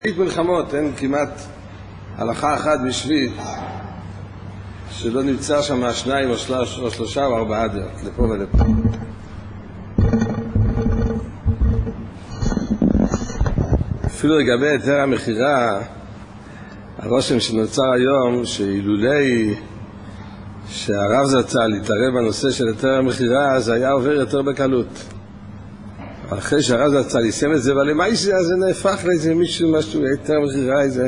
מלחמות, אין כמעט הלכה אחת בשביעית שלא נמצא שם שניים או שלושה או ארבעה דעות, לפה ולפה. אפילו לגבי היתר המכירה, הרושם שנוצר היום שאילולי שהרב זצ"ל יתערב בנושא של היתר המכירה, זה היה עובר יותר בקלות. אחרי שהרב זצ"ל יישם את זה, אבל למה זה נהפך לאיזה משהו, היתר המכירה, איזה...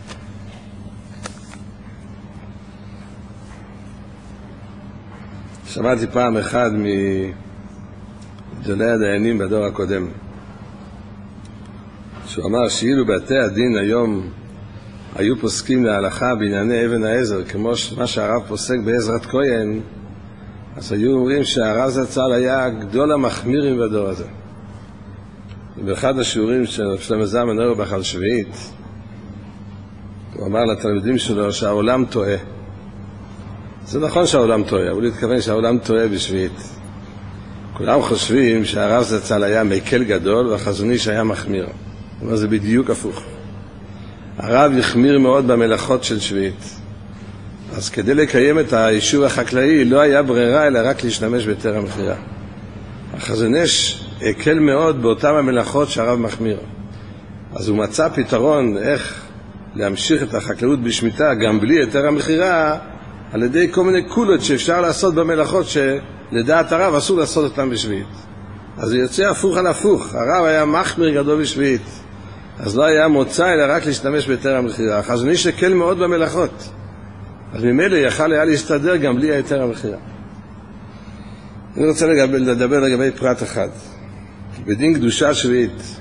שמעתי פעם אחד מגדולי הדיינים בדור הקודם, שהוא אמר שאילו בתי הדין היום היו פוסקים להלכה בענייני אבן העזר, כמו מה שהרב פוסק בעזרת כהן, אז היו אומרים שהרב זצ"ל היה גדול המחמירים בדור הזה. באחד השיעורים של שלמה זלמן אוירבך על שביעית, הוא אמר לתלמידים שלו שהעולם טועה. זה נכון שהעולם טועה, אבל הוא התכוון שהעולם טועה בשביעית. כולם חושבים שהרב זצ"ל היה מקל גדול והחזון איש היה מחמיר. הוא אומר, זה בדיוק הפוך. הרב החמיר מאוד במלאכות של שביעית. אז כדי לקיים את היישוב החקלאי לא היה ברירה אלא רק להשתמש בהיתר המכירה. החזון איש הקל מאוד באותם המלאכות שהרב מחמיר. אז הוא מצא פתרון איך להמשיך את החקלאות בשמיטה גם בלי היתר המכירה, על ידי כל מיני קולות שאפשר לעשות במלאכות שלדעת הרב אסור לעשות אותם בשביעית. אז זה יוצא הפוך על הפוך. הרב היה מחמיר גדול בשביעית, אז לא היה מוצא אלא רק להשתמש בהיתר המכירה. החזון איש הקל מאוד במלאכות, אז ממילא יכל היה להסתדר גם בלי היתר המכירה. אני רוצה לדבר לגבי פרט אחד. בדין קדושת שביעית,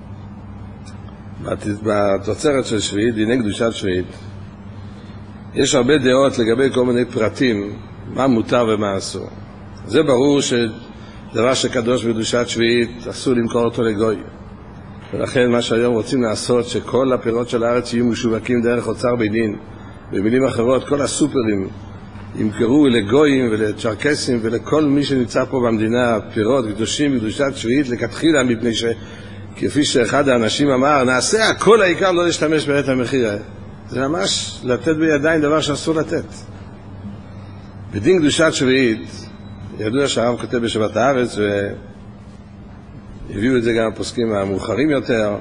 בתוצרת של שביעית, דיני קדושת שביעית, יש הרבה דעות לגבי כל מיני פרטים, מה מותר ומה אסור. זה ברור שדבר שקדוש בקדושת שביעית אסור למכור אותו לגוי. ולכן מה שהיום רוצים לעשות, שכל הפירות של הארץ יהיו משווקים דרך אוצר בית דין. במילים אחרות, כל הסופרים ימכרו לגויים ולצ'רקסים ולכל מי שנמצא פה במדינה פירות קדושים בקדושת שביעית לכתחילה, מפני שכפי שאחד האנשים אמר, נעשה הכל העיקר לא להשתמש בהיתר המכירה. זה ממש לתת בידיים דבר שאסור לתת. בדין קדושת שביעית, ידוע שהרב כותב בשבת הארץ, והביאו את זה גם הפוסקים המאוחרים יותר,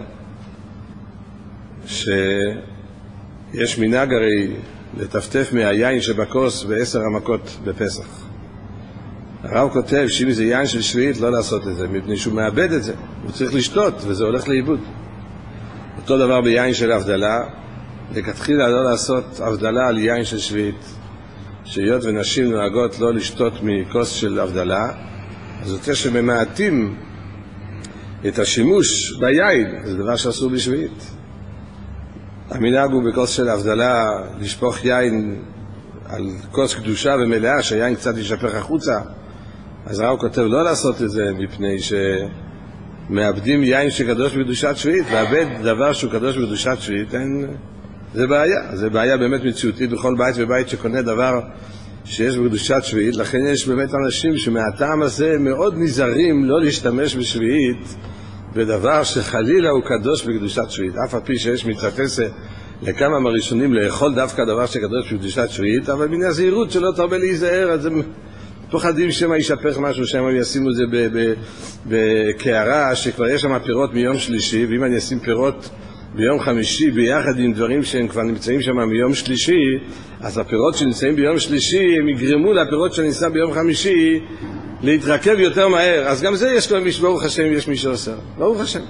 שיש מנהג הרי לטפטף מהיין שבכוס ב10 המכות בפסח. הרב כותב שאם זה יין של שביעית לא לעשות את זה, מפני שהוא מאבד את זה, הוא צריך לשתות וזה הולך לאיבוד. אותו דבר ביין של הבדלה, לכתחילה לא לעשות הבדלה על יין של שביעית, שהיות ונשים נוהגות לא לשתות מכוס של הבדלה, אז זה שממעטים את השימוש ביין, זה דבר שאסור בשביעית. המנהג הוא בכוס של הבדלה לשפוך יין על כוס קדושה ומלאה, שהיין קצת ישפך החוצה. אז הרב כותב לא לעשות את זה, מפני שמאבדים יין שקדוש בקדושת שביעית, לאבד דבר שהוא קדוש בקדושת שביעית, זה בעיה. זה בעיה באמת מציאותית בכל בית ובית שקונה דבר שיש בקדושת שביעית. לכן יש באמת אנשים שמהטעם הזה מאוד נזהרים לא להשתמש בשביעית בדבר שחלילה הוא קדוש בקדושת שביעית. אף על פי שיש מצווה לכמה מהראשונים לאכול דווקא דבר שקדוש בקדושת שביעית, אבל מן הזהירות שלא תרבה להיזהר, אז הם פוחדים שמה יישפך משהו, שמה ישימו את זה בקערה שכבר יש שם פירות מיום שלישי, ואם אני אשים פירות ביום חמישי ביחד עם דברים שהם כבר נמצאים שם מיום שלישי, אז הפירות שנמצאים ביום שלישי הם יגרמו לפירות שנמצא ביום חמישי להתרכב יותר מהר. אז גם זה יש כבר מישהו, ברוך השם, יש מי שעושה, ברוך השם.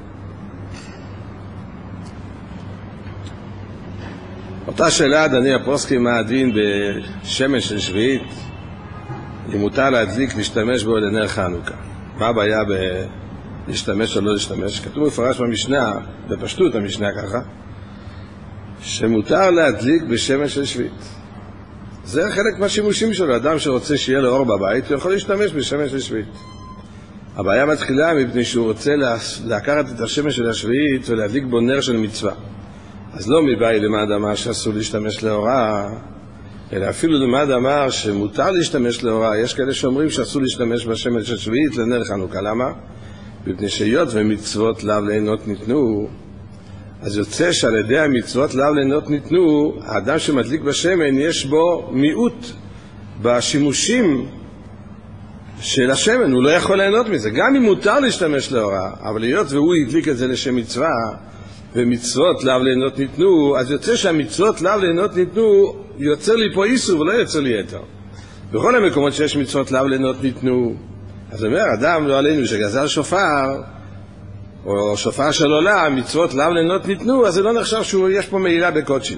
אותה שאלה דני הפוסקי, מה הדין בשמש של שביעית, אם מותר להדליק להשתמש בו לנר חנוכה, מה הבעיה להשתמש או לא להשתמש? כתוב מפורש במשנה, בפשטות המשנה ככה, שמותר להדליק בשמש של שביעית. זה חלק מהשימושים שלו. אדם שרוצה שיהיה לו אור בבית, הוא יכול להשתמש בשמש של שביעית. הבעיה מתחילה מפני שהוא רוצה לקחת את השמש של השביעית ולהדליק בו נר של מצווה. אז לא מבאי למד אמר שאסור להשתמש לאורה, אלא אפילו למד אמר שמותר להשתמש לאורה. יש כאלה שאומרים שאסור להשתמש בשמש של שביעית לנר חנוכה. למה? מפני שהיות ומצוות לאו ליהנות ניתנו, אז יוצא שעל ידי המצוות לאו ליהנות ניתנו, האדם שמדליק בשמן יש בו מיעוט בשימושים של השמן, הוא לא יכול ליהנות מזה, גם אם מותר להשתמש לאורה, אבל היות והוא הדליק את זה לשם מצווה, ומצוות לאו ליהנות ניתנו, אז יוצא שהמצוות לאו ליהנות ניתנו, יוצר לי פה איסור ולא יוצר לי יתר. בכל המקומות שיש מצוות לאו ליהנות ניתנו, אז אומר, אדם לא עלינו שגזל שופר, או שופר של עולם, מצוות לאו ליהנות ניתנו, אז זה לא נחשב שיש פה מעילה בקודשים.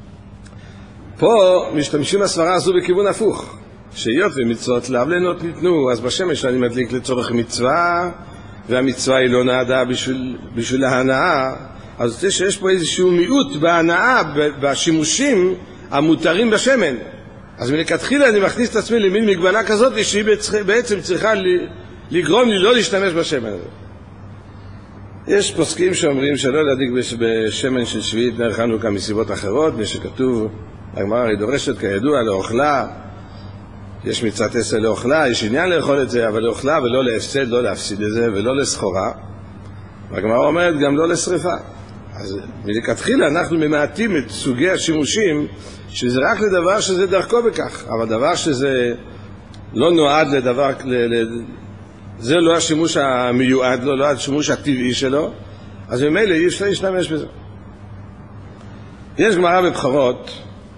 פה משתמשים הסברה הזו בכיוון הפוך, שהיות ומצוות לאו ליהנות ניתנו, אז בשמש אני מדליק לצורך מצווה, והמצווה היא לא נעדה בשביל ההנאה, אז זה שיש פה איזשהו מיעוט בהנאה, בשימושים המותרים בשמן. אז מלכתחילה אני מכניס את עצמי למין מגבלה כזאת, שהיא בעצם צריכה לגרום לי לא להשתמש בשמן הזה. יש פוסקים שאומרים שלא להדליק בשמן של שביעית נר חנוכה מסיבות אחרות, שכתוב, הגמרא היא דורשת כידוע לאוכלה, יש מצוות עשה לאוכלה, יש עניין לאכול את זה, אבל לאוכלה ולא להפסד, לא להפסיד את זה, ולא לסחורה. והגמרא אומרת גם לא לשריפה. אז מלכתחילה אנחנו ממעטים את סוגי השימושים, שזה רק לדבר שזה דרכו בכך, אבל דבר שזה לא נועד לדבר, זה לא השימוש המיועד לו, לא השימוש הטבעי שלו, אז ממילא אי אפשר להשתמש בזה. יש גמרא בבחרות,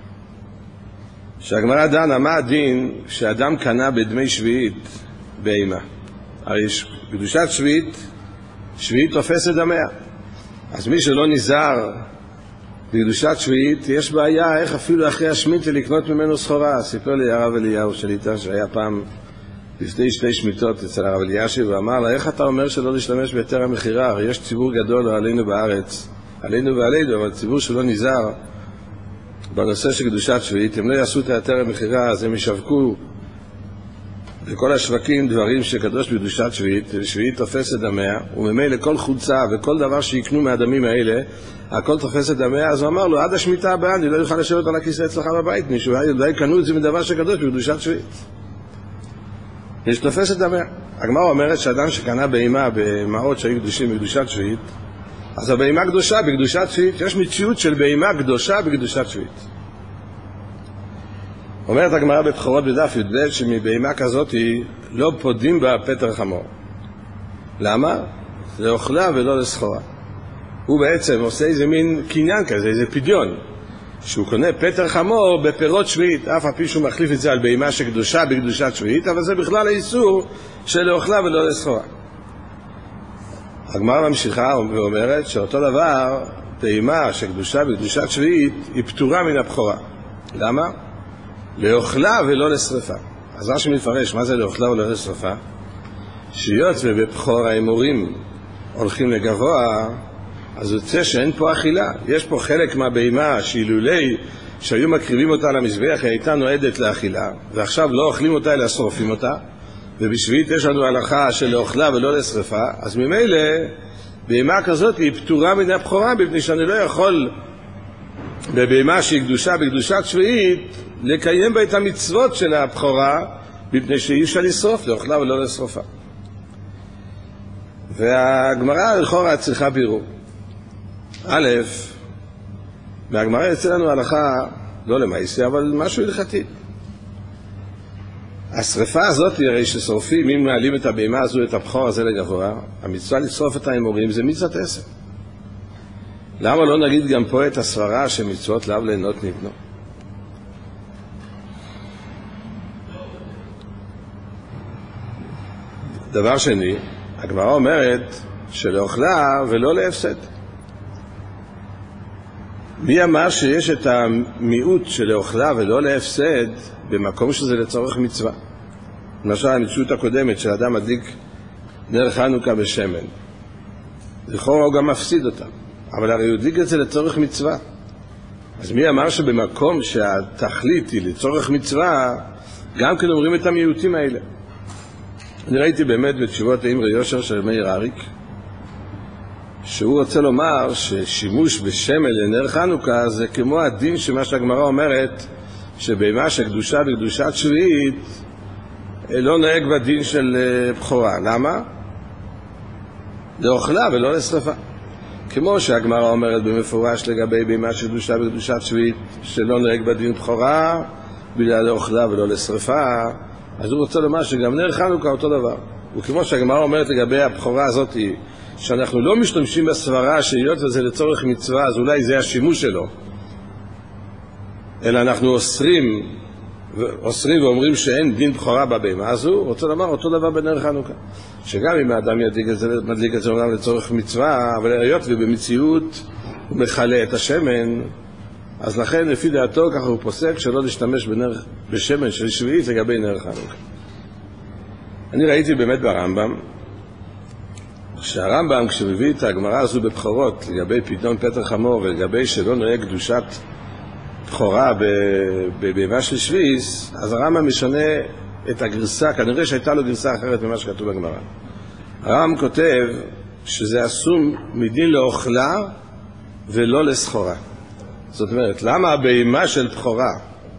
שהגמרא דנה מה הדין שאדם קנה בדמי שביעית בהמה. הרי קדושת שביעית תופסת דמיה. אז מי שלא נזהר בקדושת שביעית, יש בעיה איך אפילו אחרי השמיטה לקנות ממנו סחורה. סיפר לי הרב אליהו שליטה שהיה פעם לפני 2 שמיטות אצל הרב אלישיב, ואמר לה, איך אתה אומר שלא להשתמש בהיתר המכירה? הרי יש ציבור גדול עלינו בארץ, עלינו ועלינו, אבל ציבור שלא נזהר בנושא של קדושת שביעית, הם לא יעשו את היתר המכירה, אז הם ישווקו בכל השווקים דברים שקדוש בקדושת שביעית, שביעית תופסת דמיה, וממילא כל חולצה וכל דבר שיקנו מהדמים האלה, הכל תופסת דמיה. אז הוא אמר לו, עד השמיטה הבאה אני לא יוכל לשבת על הכיסא אצלך בבית, מישהו אולי קנו את זה מדבר שקדוש בקדושת שביעית. יש תופסת דמיה. הגמרא אומרת שאדם שקנה בהמה במעות שהיו קדושים בקדושת שביעית, אז הבהמה קדושה בקדושת שביעית, יש מציאות של בהמה קדושה בקדושת שביעית. אומרת הגמרא בבחרות בדף י"ב שמבהמה כזאת לא פודים בה פטר חמור. למה? לאוכלה ולא לסחורה. הוא בעצם עושה איזה מין קניין כזה, איזה פדיון, שהוא קונה פטר חמור בפירות שביעית, אף על פי שהוא מחליף את זה על בהמה שקדושה בקדושת שביעית, אבל זה בכלל האיסור של לאוכלה ולא לסחורה. הגמרא ממשיכה ואומרת שאותו דבר, בהמה שקדושה בקדושת שביעית היא פטורה מן הבכורה. למה? לאוכלה ולא לשרפה. אז מה שמפרש, מה זה לאוכלה ולא לשרפה? שיות ובבכור האמורים הולכים לגבוה, אז יוצא שאין פה אכילה. יש פה חלק מהבהמה שאילולי שהיו מקריבים אותה למזבח, היא הייתה נועדת לאכילה, ועכשיו לא אוכלים אותה אלא שורפים אותה, ובשביעית יש לנו הלכה של לאוכלה ולא לשרפה. אז ממילא בהמה כזאת היא פטורה מן הבכורה, מפני שאני לא יכול בבהמה שהיא קדושה בקדושת שביעית לקיים בה את המצוות של הבכורה, מפני שאי אפשר לשרוף, לאוכלה ולא לשרופה. והגמרא לכאורה צריכה בירור. א', והגמרא יצא לנו הלכה לא למעשה, אבל משהו הלכתי. השריפה הזאת היא הרי ששורפים, אם מעלים את הבהמה הזו, את הבכור הזה לגבוה, המצווה לשרוף את האמורים זה מצוות עשה. למה לא נגיד גם פה את הסברה שמצוות לאו ליהנות ניתנו? דבר שני, הגמרא אומרת שלאוכלה ולא להפסד. מי אמר שיש את המיעוט של לאוכלה ולא להפסד במקום שזה לצורך מצווה? למשל, המציאות הקודמת של אדם מדליק נר חנוכה בשמן, לכאורה הוא גם מפסיד אותה, אבל הרי הוא הדליק את זה לצורך מצווה. אז מי אמר שבמקום שהתכלית היא לצורך מצווה, גם כן אומרים את המיעוטים האלה? אני ראיתי באמת בתשובות האמרי יושר של מאיר אריק, שהוא רוצה לומר ששימוש בשמן לנר חנוכה זה כמו הדין שמה שהגמרא אומרת, שבהמה שקדושה בקדושת שביעית לא נוהג בדין של בכורה. למה? לאוכלה ולא לשרפה. כמו שהגמרא אומרת במפורש לגבי בהמה של קדושה בקדושת שביעית, שלא נוהג בדין בכורה בגלל לאוכלה ולא לשרפה, אז הוא רוצה לומר שגם נר חנוכה אותו דבר. וכמו שהגמרא אומרת לגבי הבכורה הזאת, שאנחנו לא משתמשים בסברה שהיות וזה לצורך מצווה, אז אולי זה השימוש שלו, אלא אנחנו אוסרים ואומרים שאין דין בכורה בבהמה, אז הוא רוצה לומר אותו דבר בנר חנוכה, שגם אם האדם מדליק את זה אומנם לצורך מצווה, אבל היות ובמציאות הוא מחלה את השמן, אז לכן לפי דעתו ככה הוא פוסק שלא להשתמש בשמן של שביעית לגבי נר חנוכה. אני ראיתי באמת ברמב"ם, שהרמב"ם כשמביא את הגמרא הזו בבכורות לגבי פדיון פטר חמור ולגבי שלא נוהג קדושת בכורה בבהמה של שביעית, אז הרמב"ם משנה את הגרסה, כנראה שהייתה לו גרסה אחרת ממה שכתוב בגמרא. הרמב"ם כותב שזה אסור מדין לאוכלה ולא לסחורה. זאת אומרת, למה הבהמה של בכורה,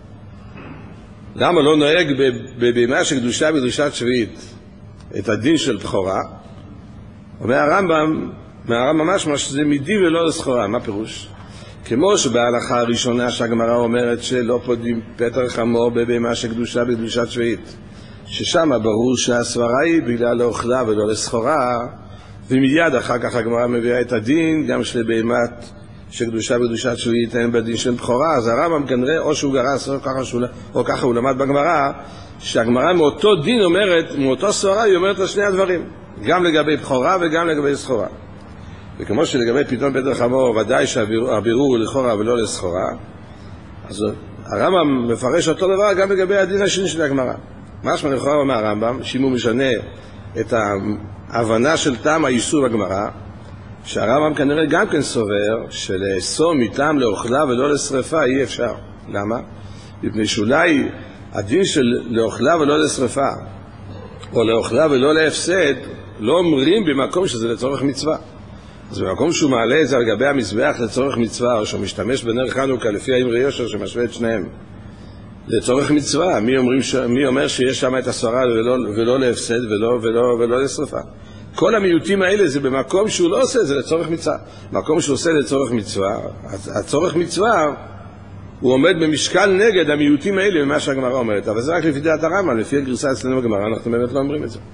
למה לא נוהג בבהמה של קדושה בקדושת שביעית את הדין של בכורה? אומר הרמב"ם, משמע שזה מדין ולא לסחורה. מה פירוש? כמו שבהלכה הראשונה שהגמרא אומרת שלא פודים פטר חמור בבהמה של קדושה בקדושת שביעית, ששם ברור שהסברה היא בגלל לאוכלה ולא לסחורה, ומיד אחר כך הגמרא מביאה את הדין גם של בהמת שקדושה בקדושת שביעית אין בדין של בכורה. אז הרמב"ם כנראה או שהוא גרס או ככה הוא למד בגמרא, שהגמרא מאותו דין אומרת, מאותו סברה היא אומרת לשני הדברים, גם לגבי בכורה וגם לגבי סחורה. וכמו שלגבי פדיון פטר חמור ודאי שהבירור הוא לכאורה ולא לסחורה, אז הרמב"ם מפרש אותו דבר גם לגבי הדין השני של הגמרא. משמע לכאורה אומר הרמב"ם, שאם הוא משנה את ההבנה של טעם האיסור בגמרא, שהרמב"ם כנראה גם כן סובר שלאסור מטעם לאוכלה ולא לשרפה אי אפשר. למה? מפני שאולי הדין של לאוכלה ולא לשרפה או לאוכלה ולא להפסד לא אומרים במקום שזה לצורך מצווה. אז במקום שהוא מעלה את זה על גבי המזבח לצורך מצווה, או שהוא משתמש בנר חנוכה לפי האמרי יושר שמשווה את שניהם לצורך מצווה, מי אומר שיש שם את הסברה ולא להפסד ולא לשרפה? כל המיעוטים האלה זה במקום שהוא לא עושה, זה לצורך מצווה. מקום שהוא עושה לצורך מצווה, הצורך מצווה הוא עומד במשקל נגד המיעוטים האלה ממה שהגמרא אומרת. אבל זה רק לפי דעת הרמב"ם, לפי הגרסה אצלנו בגמרא, אנחנו באמת לא אומרים את זה.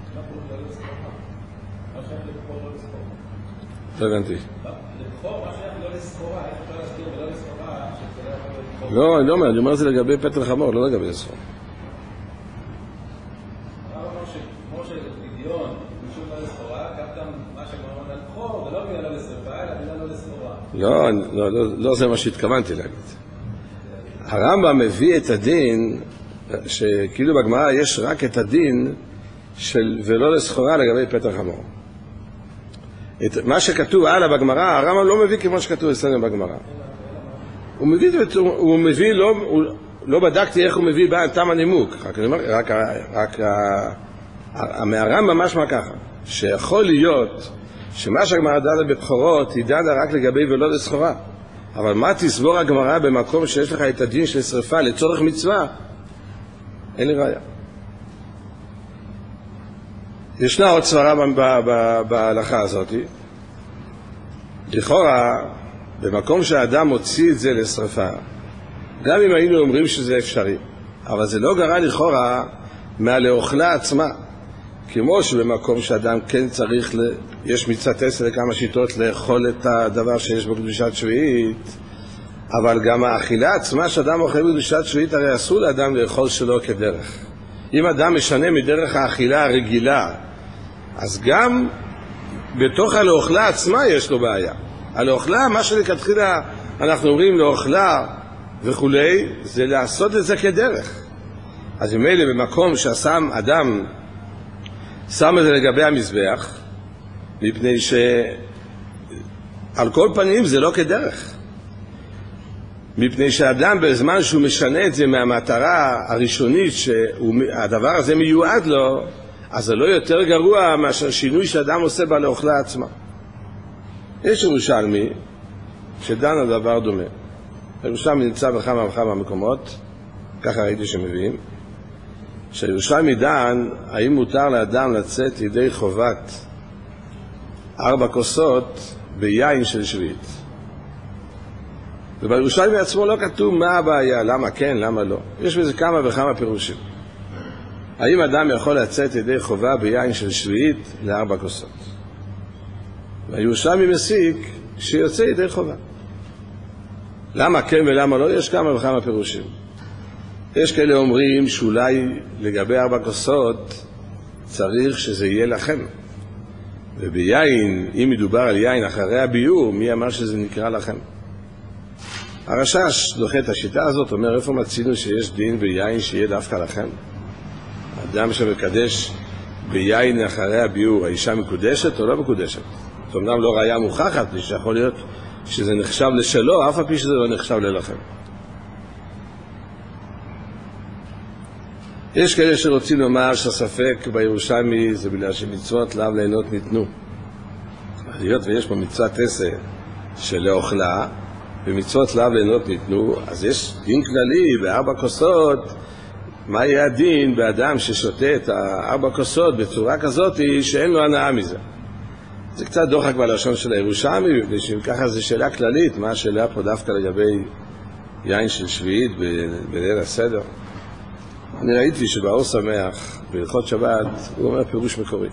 לא הבנתי. לא, אני אומר את זה לגבי פטר חמור, לא לגבי סחורה. לא זה מה שהתכוונתי להגיד. הרמב"ם מביא את הדין שכאילו בגמרא יש רק את הדין של ולא לסחורה לגבי פטר חמור. את מה שכתוב הלאה בגמרא הרמב"ם לא מביא כמו שכתוב אצלנו בגמרא. הוא מביא לא בדקתי איך הוא מביא טעם הנימוק, רק מהרמב"ם משמע ככה, שיכול להיות שמה שהגמרא דנה בבכורות היא דנה רק לגבי ולא לסחורה, אבל מה תסבור הגמרא במקום שיש לך את הדין של שריפה לצורך מצווה? אין לי ראיה. ישנה עוד סברה בהלכה הזאת, לכאורה במקום שהאדם מוציא את זה לשריפה, גם אם היינו אומרים שזה אפשרי, אבל זה לא גרע לכאורה מהלאוכלה עצמה, כמו שבמקום שאדם כן צריך, יש מצוות עשר לכמה שיטות לאכול את הדבר שיש בו קדושת שביעית, אבל גם האכילה עצמה שאדם אוכל בקדושת שביעית, הרי אסור לאדם לאכול שלא כדרך. אם אדם משנה מדרך האכילה הרגילה, אז גם בתוך הלאוכלה עצמה יש לו בעיה. הלאוכלה, מה שלכתחילה אנחנו אומרים לאוכלה וכולי, זה לעשות את זה כדרך. אז ממילא במקום שהשם אדם שם את זה לגבי המזבח, מפני שעל כל פנים זה לא כדרך. מפני שאדם בזמן שהוא משנה את זה מהמטרה הראשונית שהדבר הזה מיועד לו, אז זה לא יותר גרוע מאשר שינוי שאדם עושה בה לאוכלה עצמה. יש ירושלמי שדן על דבר דומה. ירושלמי נמצא בכמה וכמה מקומות, ככה ראיתי שמביאים, שירושלמי דן האם מותר לאדם לצאת ידי חובת 4 כוסות ביין של שביעית. ובירושלמי עצמו לא כתוב מה הבעיה, למה כן, למה לא. יש בזה כמה וכמה פירושים. האם אדם יכול לצאת ידי חובה ביין של שביעית ל4 כוסות? והירושלמי מסיק שיוצא ידי חובה. למה כן ולמה לא? יש כמה וכמה פירושים. יש כאלה אומרים שאולי לגבי 4 כוסות צריך שזה יהיה לכם. וביין, אם מדובר על יין אחרי הביור, מי אמר שזה נקרא לכם? הרשש דוחה את השיטה הזאת, אומר איפה מצינו שיש דין ביין שיהיה דווקא לכם? אדם שמקדש ביין אחרי הביור, האישה מקודשת או לא מקודשת? זאת אומנם לא ראיה מוכחת, שיכול להיות שזה נחשב לשלו, אף על פי שזה לא נחשב ללכם. יש כאלה שרוצים לומר שהספק בירושלמי זה בגלל שמצוות לאו ליהנות ניתנו. היות ויש פה מצוות עשה של אוכלה, ומצוות לאו ליהנות ניתנו, אז יש דין כללי ב4 כוסות. מה יהיה הדין באדם ששותה את 4 כוסות בצורה כזאת שאין לו הנאה מזה? זה קצת דוחק בלשון של הירושלמי, ושאם ככה זה שאלה כללית, מה השאלה פה דווקא לגבי יין של שביעית בליל הסדר? אני ראיתי שבאור שמח, בהלכות שבת, הוא אומר פירוש מקורי.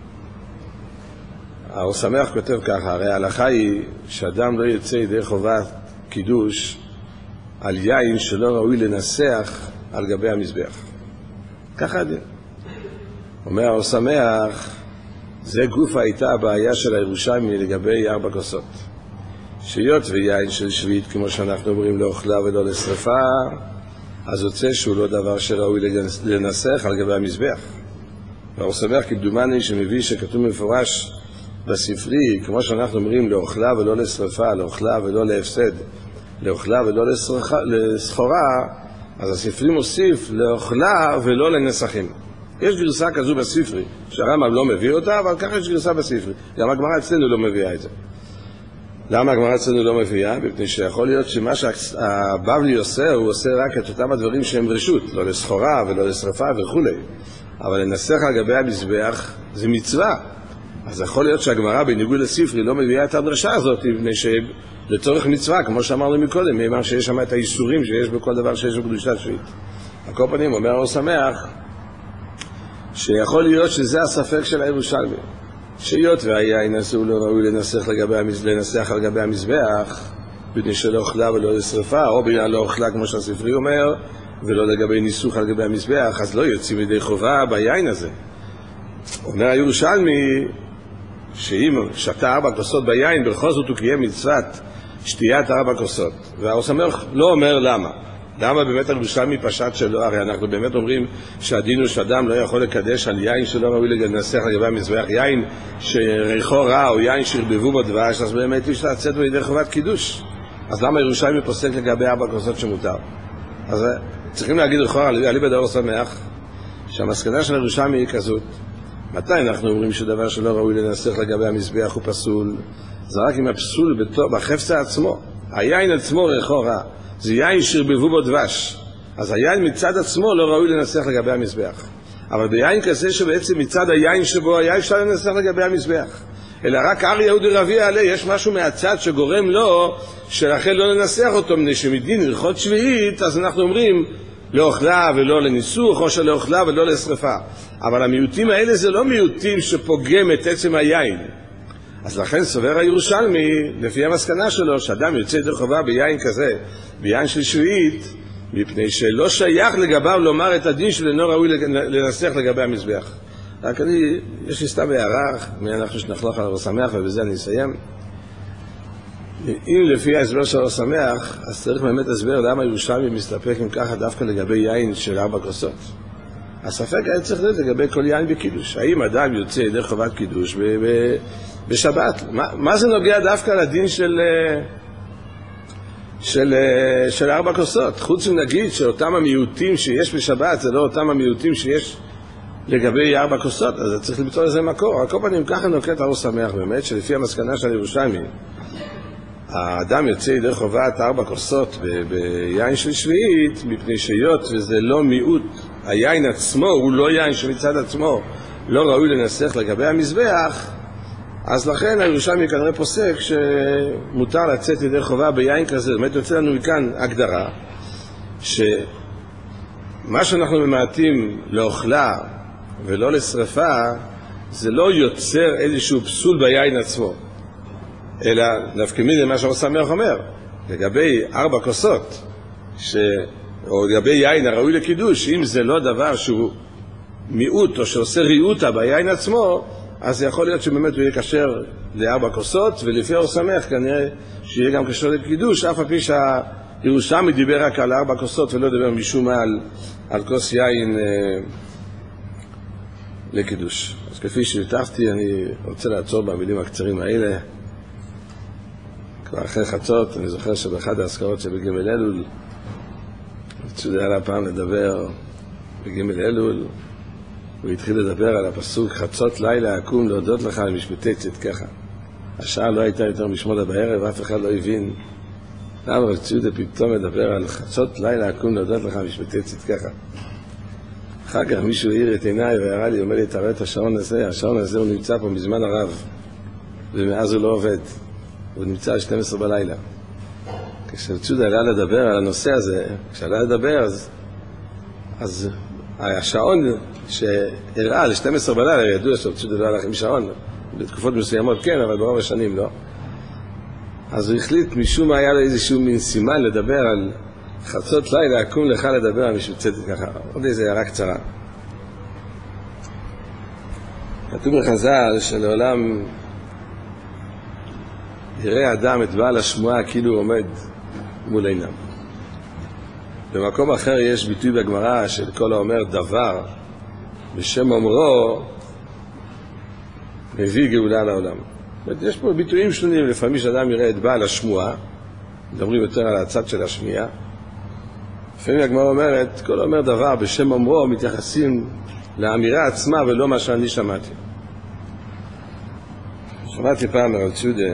האור שמח כותב ככה, הרי ההלכה היא שאדם לא יצא ידי חובת קידוש על יין שלא ראוי לנסח על גבי המזבח. ככה הדין. אומר האור שמח, זה גוף הייתה הבעיה של הירושלמי לגבי 4 כוסות. שיות ויין של שביעית, כמו שאנחנו אומרים, לא אוכלה ולא לשרפה, אז יוצא שהוא לא דבר שראוי לנסח על גבי המזבח. והוא שמח כמדומני שמביא שכתוב מפורש בספרי, כמו שאנחנו אומרים, לאוכלה ולא לשרפה, לאוכלה ולא להפסד, לאוכלה ולא לסחורה, אז הספרי מוסיף לאוכלה ולא לנסחים. יש גרסה כזו בספרי, שהרמב"ם לא מביא אותה, אבל ככה יש גרסה בספרי. גם הגמרא אצלנו לא מביאה את זה. למה הגמרא אצלנו לא מביאה? מפני שיכול להיות שמה שהבבלי עושה, הוא עושה רק את אותם הדברים שהם רשות, לא לסחורה ולא לשרפה וכו'. אבל לנסח על גבי המזבח זה מצווה. אז יכול להיות שהגמרא בניגוד לספרי לא מביאה את הדרשה הזאת, מפני שלצורך מצווה, כמו שאמרנו מקודם, מאמר שיש שם את האיסורים שיש בכל דבר שיש בקדושת שביעית. על כל פנים, אומר האור שמח, שיכול להיות שזה הספק של הירושלמי. שיות והיין הזה הוא לא ראוי לנסח על גבי המזבח, בגלל שלא אוכלה ולא לשרפה, או בגלל לא אוכלה כמו שהספרי אומר, ולא לגבי ניסוח על גבי המזבח, אז לא יוצאים ידי חובה ביין הזה. אומר הירושלמי, שאם שתה 4 כוסות ביין, בכל זאת הוא קיים מצוות שתיית 4 כוסות. והאור שמח לא אומר למה. למה באמת הירושלמי פשט שלא? הרי אנחנו באמת אומרים שהדין הוא שאדם לא יכול לקדש על יין שלא ראוי לנסח לגבי המזבח, יין שריחו רע או יין שרבבו בו דבש, אז באמת יש לצאת בידי חובת קידוש. אז למה הירושלמי פוסק לגבי 4 כוסות שמותר? אז צריכים להגיד לכאורה אליבא דאור שמח שהמסקנה של הירושלמי היא כזאת: מתי אנחנו אומרים שדבר שלא ראוי לנסח לגבי המזבח הוא פסול? זה רק אם הפסול בחפצה עצמו, היין עצמו ריחו רע, זה יין שרבבו בו דבש, אז היין מצד עצמו לא ראוי לנסח לגבי המזבח. אבל ביין כזה שבעצם מצד היין שבו היה אפשר לנסח לגבי המזבח, אלא רק ארי יהודי רבי עלי, יש משהו מהצד שגורם לו שלכן לא לנסח אותו, מפני שמדין הלכות שביעית אז אנחנו אומרים לא אוכלה ולא לניסוח, או שלא אוכלה ולא לשרפה. אבל המיעוטים האלה זה לא מיעוטים שפוגם את עצם היין. אז לכן סובר הירושלמי, לפי המסקנה שלו, שאדם יוצא ידי חובה ביין כזה, ביין של שביעית, מפני שלא שייך לגביו לומר את הדין שלנו ראוי לנסח לגבי המזבח. רק יש לי סתם הערה, אנחנו שנחלוך על האור שמח, ובזה אני אסיים. אם לפי ההסבר של האור שמח, אז צריך באמת הסבר למה הירושלמי מסתפק עם ככה דווקא לגבי יין של 4 כוסות. הספק היה צריך להיות לגבי כל יין בקידוש. האם אדם יוצא ידי חובת קידוש בשבת? מה זה נוגע דווקא לדין של 4 כוסות? חוץ מנגיד שאותם המיעוטים שיש בשבת זה לא אותם המיעוטים שיש לגבי 4 כוסות, אז צריך למצוא לזה מקור. על כל פנים ככה נוקט האור שמח באמת, שלפי המסקנה של ירושלמי, האדם יוצא ידי חובת 4 כוסות ביין של שביעית, מפני שיות וזה לא מיעוט, היין עצמו הוא לא יין שמצד עצמו לא ראוי לנסח לגבי המזבח, אז לכן הירושלמי כנראה פוסק שמותר לצאת ידי חובה ביין כזה. באמת יוצא לנו מכאן הגדרה שמה שאנחנו ממעטים לאוכלה ולא לשרפה זה לא יוצר איזשהו פסול ביין עצמו, אלא נפקא מינה מה שהאור שמח אומר לגבי 4 כוסות או לגבי יין הראוי לקידוש, אם זה לא דבר שהוא מיעוט או שעושה ריעוטה ביין עצמו, אז זה יכול להיות שבאמת הוא יהיה כשר ל4 כוסות, ולפי האור שמח כנראה שיהיה גם כשר לקידוש, אף על פי שהירושלמי דיבר רק על 4 כוסות ולא דיבר משום מה על כוס יין לקידוש. אז כפי שהבטחתי, אני רוצה לעצור במילים הקצרים האלה. כבר אחרי חצות, אני זוכר שבאחד האזכרות של ג' אלול, צ'ודה עלה פעם לדבר בג' אלול, הוא התחיל לדבר על הפסוק חצות לילה אקום להודות לך על משפטי צדקך. השעה לא הייתה יותר מ8 בערב, אף אחד לא הבין למה צ'ודה פתאום מדבר על חצות לילה אקום להודות לך על משפטי צדקך. אחר כך מישהו העיר את עיניי והראה לי, אומר לי, תראה את השעון הזה הוא נמצא פה מזמן הרב, ומאז הוא לא עובד, הוא נמצא 12 בלילה. כשצ'ודה עלה לדבר על הנושא הזה, כשעלה לדבר, אז השעון שהראה על 12 בלילה, ידוע שצ'ודה לא הלך עם שעון, בתקופות מסוימות כן, אבל ברוב השנים לא. אז הוא החליט, משום מה היה לו איזשהו מין סימן לדבר על חצות לילה, אקום לך לדבר על משפטי ככה. עוד איזו הערה קצרה. כתוב בחז"ל שלעולם יראה אדם את בעל השמועה כאילו הוא עומד מול עיניו. במקום אחר יש ביטוי בגמרא של כל האומר דבר בשם אומרו מביא גאולה לעולם. יש פה ביטויים שונים, לפעמים שאדם יראה את בעל השמועה, מדברים יותר על הצד של השמיעה. לפעמים הגמרא אומרת, כל האומר דבר בשם אומרו מתייחסים לאמירה עצמה ולא מה שאני שמעתי. שמעתי פעם על צ'ודה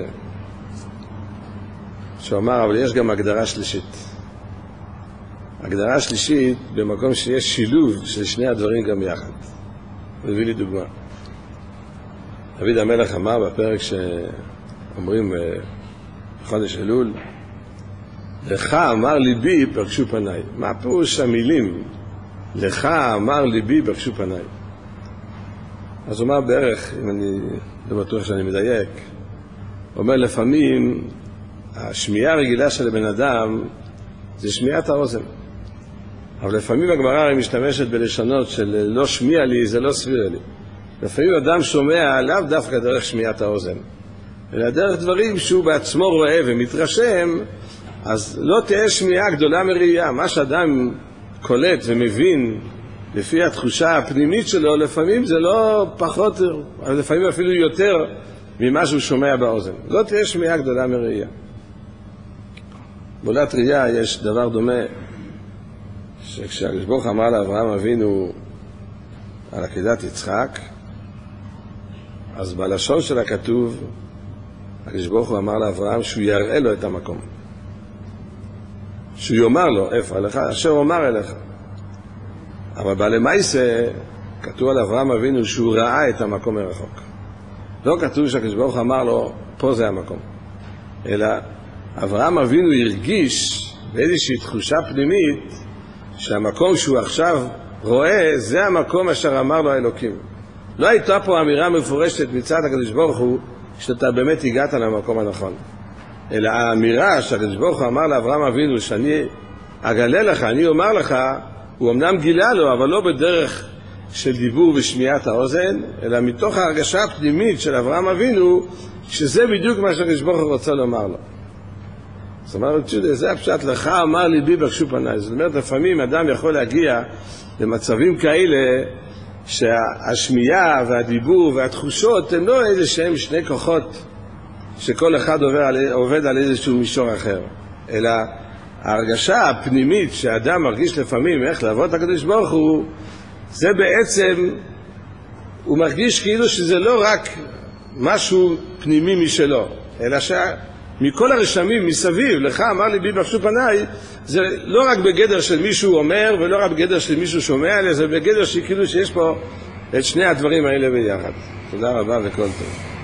שאומר, אבל יש גם הגדרה שלישית. הגדרה שלישית במקום שיש שילוב של שני הדברים גם יחד. מביא לי דוגמה. דוד המלך אמר בפרק שאומרים בחודש אלול, לך אמר ליבי פגשו פניי. מה פירוש המילים? לך אמר ליבי פגשו פניי. אז הוא אומר בערך, אם אני לא בטוח שאני מדייק, הוא אומר לפעמים השמיעה הרגילה של הבן אדם זה שמיעת האוזן. אבל לפעמים הגמרא הרי משתמשת בלשונות של לא שמיע לי, זה לא סביר לי. לפעמים אדם שומע לאו דווקא דרך שמיעת האוזן, אלא דרך דברים שהוא בעצמו רואה ומתרשם, אז לא תהיה שמיעה גדולה מראייה. מה שאדם קולט ומבין לפי התחושה הפנימית שלו, לפעמים זה לא פחות, לפעמים אפילו יותר ממה שהוא שומע באוזן. לא תהיה שמיעה גדולה מראייה. בעולת ראייה יש דבר דומה, שכשהקדוש ברוך הוא אמר לאברהם אבינו על עקדת יצחק, אז בלשון של הכתוב הקדוש ברוך הוא אמר לאברהם שהוא יראה לו את המקום, שהוא יאמר לו איפה לך אשר אומר אליך. אבל בלמייסה כתוב על אברהם אבינו שהוא ראה את המקום מרחוק. לא כתוב שהקדוש ברוך הוא אמר לו פה זה המקום, אלא אברהם אבינו הרגיש באיזושהי תחושה פנימית שהמקום שהוא עכשיו רואה זה המקום אשר אמר לו האלוקים. לא הייתה פה אמירה מפורשת מצד הקדוש ברוך הוא שאתה באמת הגעת למקום הנכון, אלא האמירה שהקדוש ברוך הוא אמר לאברהם אבינו שאני אגלה לך, אני אומר לך, הוא אמנם גילה לו, אבל לא בדרך של דיבור ושמיעת האוזן, אלא מתוך ההרגשה הפנימית של אברהם אבינו שזה בדיוק מה שהקדוש ברוך הוא רוצה לומר לו. זאת אומרת, זה הפשט, לך אמר ליבי בקשו פניי. זאת אומרת, לפעמים אדם יכול להגיע למצבים כאלה שהשמיעה והדיבור והתחושות הם לא איזה שהם שני כוחות שכל אחד עובד על איזשהו מישור אחר, אלא ההרגשה הפנימית שאדם מרגיש לפעמים איך לעבוד את הקדוש ברוך הוא, זה בעצם, הוא מרגיש כאילו שזה לא רק משהו פנימי משלו, אלא מכל הרשמים מסביב, לך אמר לי בי בקשו פניי, זה לא רק בגדר של מישהו אומר ולא רק בגדר של מישהו שומע, אלא זה בגדר שכאילו שיש פה את שני הדברים האלה ביחד. תודה רבה וכל טוב.